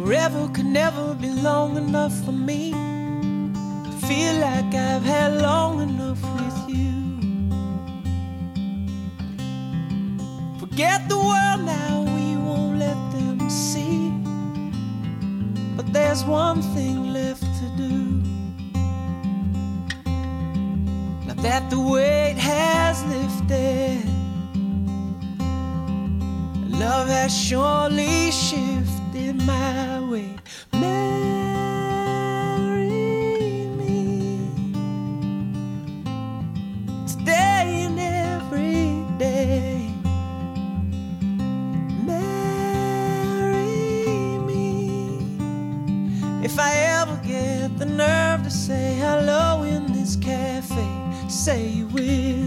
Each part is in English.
Forever could never be long enough for me to feel like I've had long enough with you. Forget the world now, we won't let them see. But there's one thing left to do. Now that the weight has lifted, love has surely shifted my way. Marry me today and every day. Marry me. If I ever get the nerve to say hello in this cafe, say you will.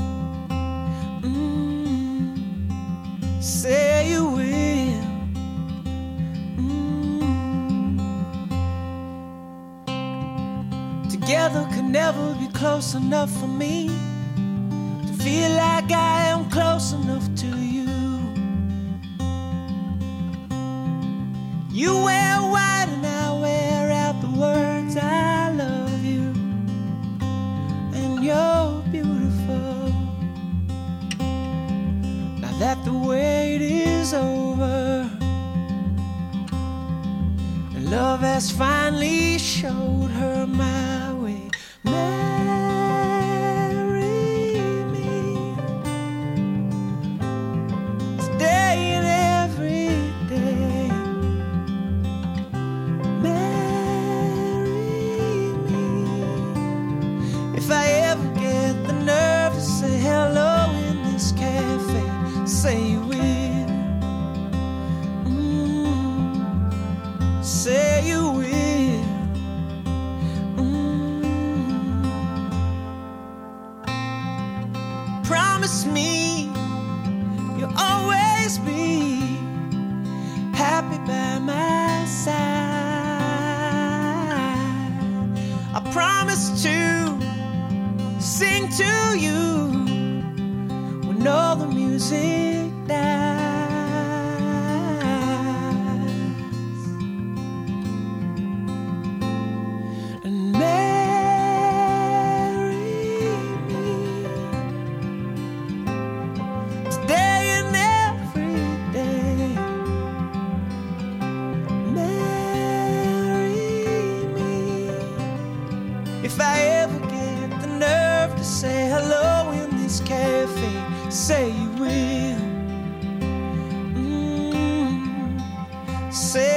Say you will. Together could never be close enough for me to feel like I am close enough to you. You wear white and I wear out the words I love you, and you're beautiful. Now that the wait is over, and love has finally showed her my way. Marry me today and every day. Marry me. If I ever get the nerve to say hello in this cafe, say you will. Say you will. Promise me you'll always be happy by my side. I promise to sing to you when all the music dies. And marry me today and every day. Marry me. If I ever get the nerve to say hello in this cafe, say you will. Say